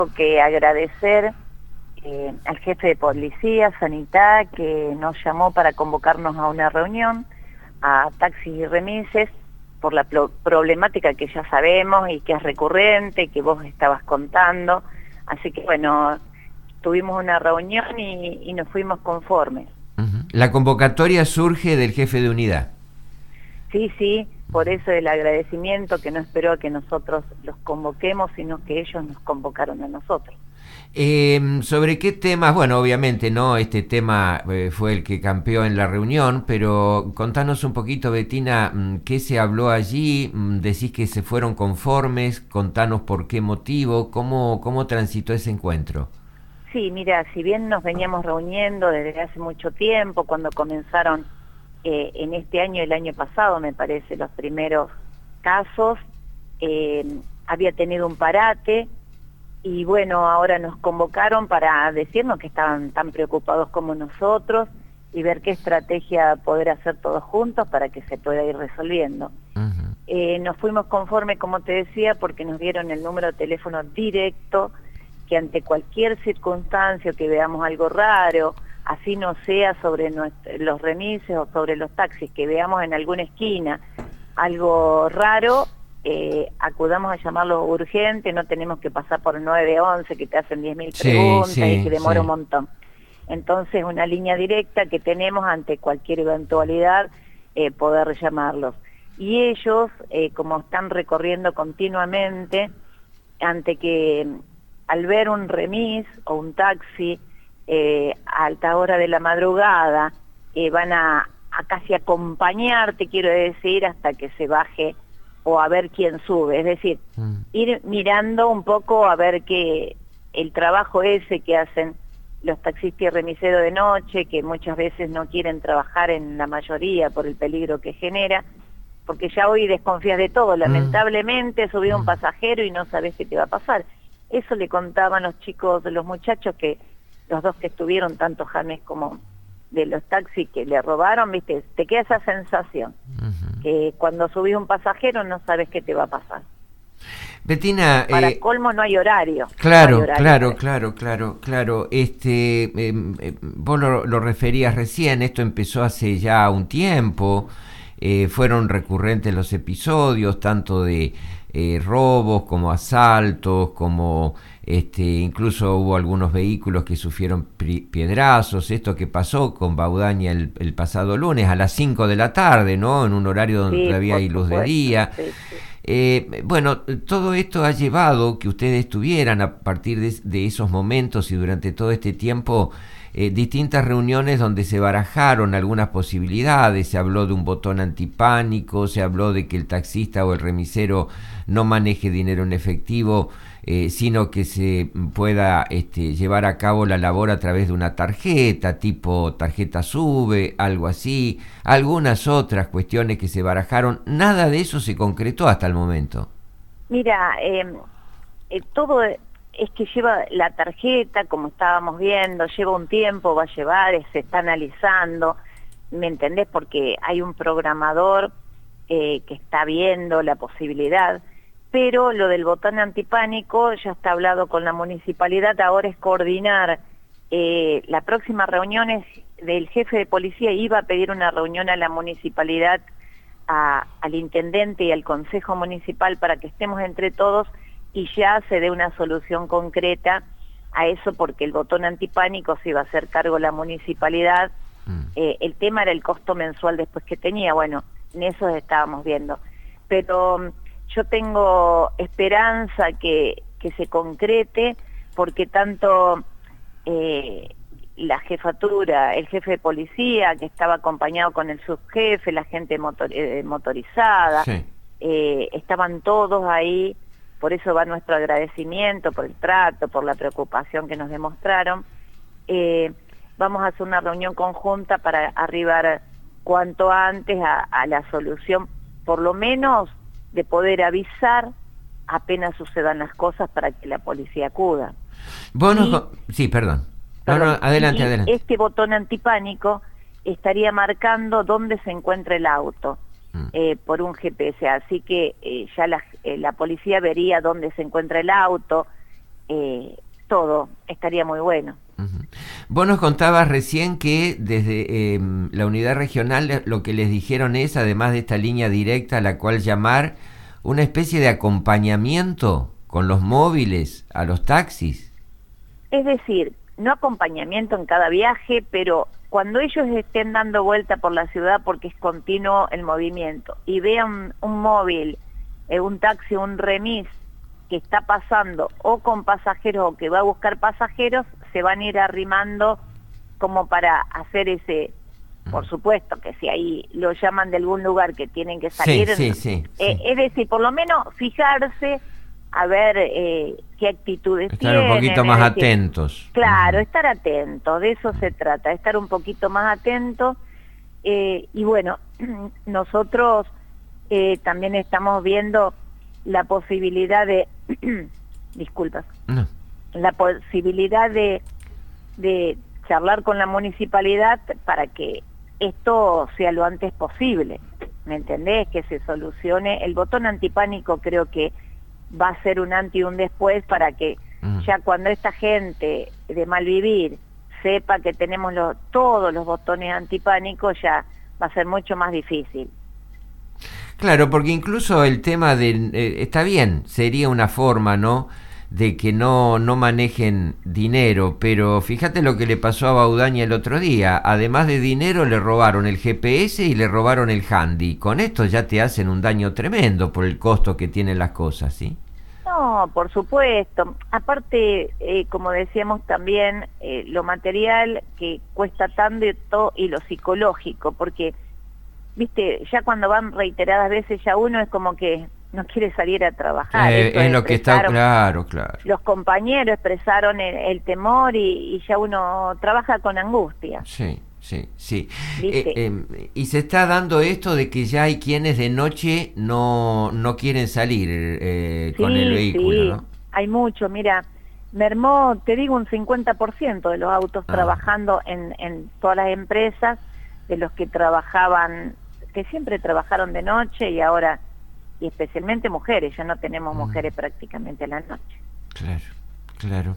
que agradecer al jefe de policía, Sanidad, que nos llamó para convocarnos a una reunión, a taxis y remises, por la problemática que ya sabemos y que es recurrente, que vos estabas contando. Así que bueno, tuvimos una reunión y nos fuimos conformes. La convocatoria surge del jefe de unidad. Sí, por eso el agradecimiento, que no esperó a que nosotros los convoquemos, sino que ellos nos convocaron a nosotros. ¿Sobre qué temas? Bueno, obviamente, ¿no? Este tema fue el que campeó en la reunión, pero contanos un poquito, Betina, ¿qué se habló allí? Decís que se fueron conformes, contanos por qué motivo, cómo transitó ese encuentro. Sí, mira, si bien nos veníamos reuniendo desde hace mucho tiempo, cuando comenzaron en este año, el año pasado, me parece, los primeros casos, había tenido un parate. Y bueno, ahora nos convocaron para decirnos que estaban tan preocupados como nosotros y ver qué estrategia poder hacer todos juntos para que se pueda ir resolviendo. Nos fuimos conforme, como te decía, porque nos dieron el número de teléfono directo, que ante cualquier circunstancia que veamos algo raro, así no sea sobre los remises o sobre los taxis, que veamos en alguna esquina algo raro, acudamos a llamarlo urgente, no tenemos que pasar por 911 que te hacen 10.000 preguntas y que demora un montón. Entonces una línea directa que tenemos ante cualquier eventualidad, poder llamarlos. Y ellos, como están recorriendo continuamente, ante que al ver un remis o un taxi a alta hora de la madrugada, van a casi acompañarte, quiero decir, hasta que se baje o a ver quién sube, es decir, ir mirando un poco a ver que el trabajo ese que hacen los taxistas y remiseros de noche, que muchas veces no quieren trabajar en la mayoría por el peligro que genera, porque ya hoy desconfías de todo, lamentablemente subí un pasajero y no sabes qué te va a pasar. Eso le contaban los chicos, los muchachos, que los dos que estuvieron, tanto James como de los taxis que le robaron, viste, te queda esa sensación, que cuando subís un pasajero no sabes qué te va a pasar. Betina, para colmo no hay horario. Claro, no hay horario claro. Vos lo referías recién, esto empezó hace ya un tiempo, fueron recurrentes los episodios, tanto de robos como asaltos, como incluso hubo algunos vehículos que sufrieron piedrazos. Esto que pasó con Baudaña el pasado lunes a las 5 de la tarde, ¿no? En un horario donde todavía hay luz de día. Bueno, todo esto ha llevado que ustedes tuvieran, a partir de esos momentos y durante todo este tiempo, distintas reuniones donde se barajaron algunas posibilidades. Se habló de un botón antipánico, se habló de que el taxista o el remisero no maneje dinero en efectivo, sino que se pueda llevar a cabo la labor a través de una tarjeta, tipo tarjeta SUBE, algo así, algunas otras cuestiones que se barajaron. Nada de eso se concretó hasta el momento. Mira, todo es que lleva la tarjeta, como estábamos viendo, lleva un tiempo, va a llevar, se está analizando, ¿me entendés? Porque hay un programador que está viendo la posibilidad, pero lo del botón antipánico ya está hablado con la municipalidad. Ahora es coordinar la próxima reunión del jefe de policía. Iba a pedir una reunión a la municipalidad, al intendente y al consejo municipal, para que estemos entre todos y ya se dé una solución concreta a eso, porque el botón antipánico se iba a hacer cargo la municipalidad. El tema era el costo mensual después que tenía. Bueno, en eso estábamos viendo, pero yo tengo esperanza que se concrete, porque tanto la jefatura, el jefe de policía, que estaba acompañado con el subjefe, la gente motorizada, estaban todos ahí. Por eso va nuestro agradecimiento por el trato, por la preocupación que nos demostraron. Vamos a hacer una reunión conjunta para arribar cuanto antes a la solución, por lo menos de poder avisar apenas sucedan las cosas para que la policía acuda. Sí, perdón. No, adelante. Este botón antipánico estaría marcando dónde se encuentra el auto. Por un GPS, así que ya la policía vería dónde se encuentra el auto, todo estaría muy bueno. Ujú. Vos nos contabas recién que desde la unidad regional lo que les dijeron es, además de esta línea directa a la cual llamar, una especie de acompañamiento con los móviles a los taxis. Es decir, no acompañamiento en cada viaje, pero cuando ellos estén dando vuelta por la ciudad porque es continuo el movimiento y vean un móvil, un taxi, un remis que está pasando o con pasajeros o que va a buscar pasajeros, se van a ir arrimando como para hacer ese, por supuesto que si ahí lo llaman de algún lugar que tienen que salir, Sí. Es decir, por lo menos fijarse a ver qué actitudes Estar tienen. un poquito más es decir, atentos. claro, estar atentos, de eso se trata, estar un poquito más atentos. Y bueno, nosotros también estamos viendo la posibilidad de, disculpas, No. la posibilidad de charlar con la municipalidad para que esto sea lo antes posible, ¿me entendés? Que se solucione. El botón antipánico creo que va a ser un antes y un después para que ya cuando esta gente de Malvivir sepa que tenemos todos los botones antipánicos, ya va a ser mucho más difícil. Claro, porque incluso el tema de... está bien, sería una forma, ¿no?, de que no manejen dinero, pero fíjate lo que le pasó a Baudaña el otro día. Además de dinero, le robaron el GPS y le robaron el handy. Con esto ya te hacen un daño tremendo por el costo que tienen las cosas, ¿sí? No, por supuesto. Aparte, como decíamos también, lo material que cuesta tanto y lo psicológico, porque, viste, ya cuando van reiteradas veces ya uno es como que no quiere salir a trabajar. Es lo que está claro. Los compañeros expresaron el temor y ya uno trabaja con angustia. Sí. Y se está dando esto de que ya hay quienes de noche no quieren salir con el vehículo, ¿no? Hay mucho, mira, mermó, te digo, un 50% de los autos trabajando en todas las empresas, de los que trabajaban, que siempre trabajaron de noche y ahora, y especialmente mujeres, ya no tenemos mujeres prácticamente a la noche. Claro.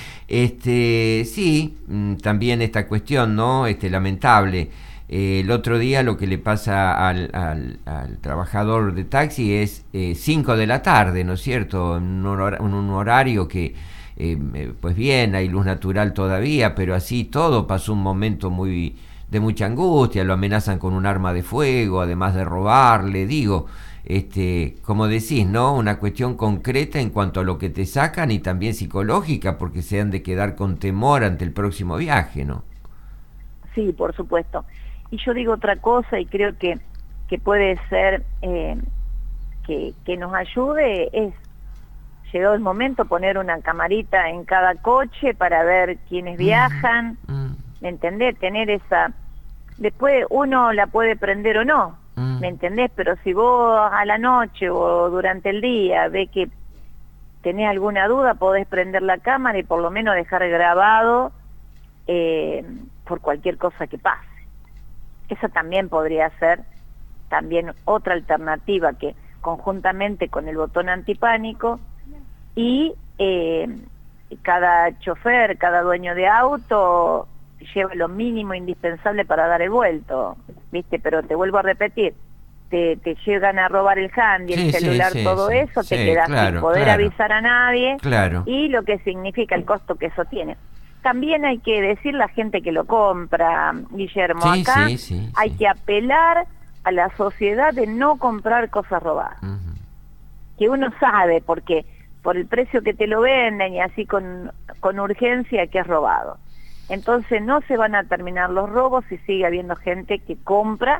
Sí, también esta cuestión, ¿no? lamentable. El otro día lo que le pasa al trabajador de taxi es 5 de la tarde, ¿no es cierto? En un horario que, pues bien, hay luz natural todavía, pero así todo pasó un momento de mucha angustia, lo amenazan con un arma de fuego, además de robarle, digo... como decís, ¿no? Una cuestión concreta en cuanto a lo que te sacan y también psicológica, porque se han de quedar con temor ante el próximo viaje, ¿no? Sí, por supuesto. Y yo digo otra cosa y creo que puede ser que nos ayude, es, llegado el momento, poner una camarita en cada coche para ver quiénes viajan, ¿me entendés? Tener esa... Después uno la puede prender o no, ¿me entendés? Pero si vos a la noche o durante el día ves que tenés alguna duda, podés prender la cámara y por lo menos dejar grabado por cualquier cosa que pase. Esa también podría ser también otra alternativa que conjuntamente con el botón antipánico y cada chofer, cada dueño de auto lleva lo mínimo indispensable para dar el vuelto, ¿viste? Pero te vuelvo a repetir, te llegan a robar el handy, el celular, todo eso, te quedas sin poder avisar a nadie, y lo que significa el costo que eso tiene. También hay que decir la gente que lo compra, Guillermo, acá hay que apelar a la sociedad de no comprar cosas robadas, que uno sabe, porque por el precio que te lo venden y así con urgencia, que es robado. Entonces no se van a terminar los robos si sigue habiendo gente que compra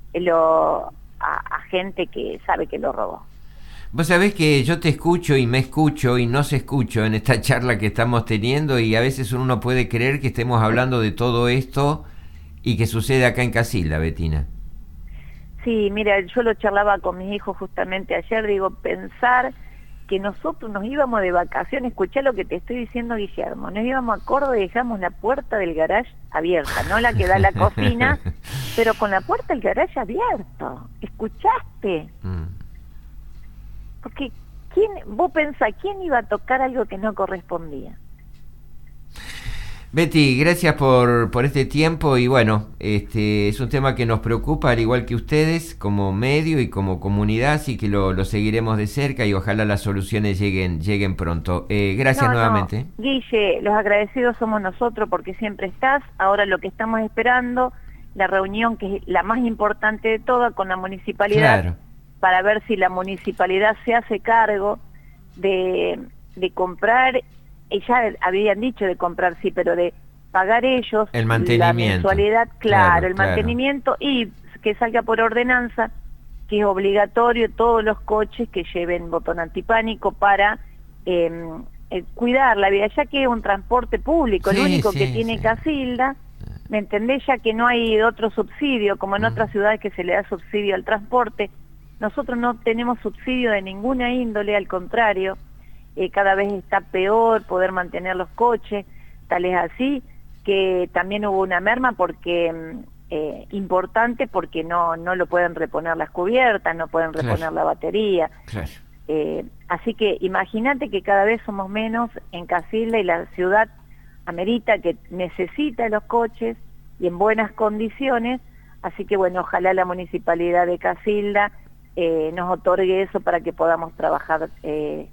a gente que sabe que lo robó. Vos sabés que yo te escucho y me escucho y nos escucho en esta charla que estamos teniendo, y a veces uno puede creer que estemos hablando de todo esto y que sucede acá en Casilda, Betina. Sí, mira, yo lo charlaba con mis hijos justamente ayer, digo, pensar que nosotros nos íbamos de vacaciones, escuchá lo que te estoy diciendo, Guillermo, nos íbamos a Córdoba y dejamos la puerta del garage abierta, no la que da a la cocina, pero con la puerta del garage abierto, ¿escuchaste? Porque vos pensás, ¿quién iba a tocar algo que no correspondía? Betty, gracias por este tiempo y bueno, es un tema que nos preocupa al igual que ustedes como medio y como comunidad, así que lo seguiremos de cerca y ojalá las soluciones lleguen pronto. Gracias No, nuevamente. Guille, los agradecidos somos nosotros porque siempre estás. Ahora lo que estamos esperando, la reunión que es la más importante de todas con la municipalidad, Claro, para ver si la municipalidad se hace cargo de comprar, ya habían dicho de comprar, sí, pero de pagar ellos el la mantenimiento. mensualidad, claro, Claro, el claro. mantenimiento y que salga por ordenanza, que es obligatorio todos los coches que lleven botón antipánico para cuidar la vía, ya que es un transporte público, el Sí, único que sí, tiene sí. Casilda, ¿me entendés? Ya que no hay otro subsidio, como en Mm, otras ciudades que se le da subsidio al transporte, nosotros no tenemos subsidio de ninguna índole, al contrario, cada vez está peor poder mantener los coches, tal es así que también hubo una merma porque importante porque no lo pueden reponer las cubiertas, no pueden claro, reponer la batería. claro. Así que imagínate que cada vez somos menos en Casilda y la ciudad amerita, que necesita los coches y en buenas condiciones, así que bueno, ojalá la municipalidad de Casilda nos otorgue eso para que podamos trabajar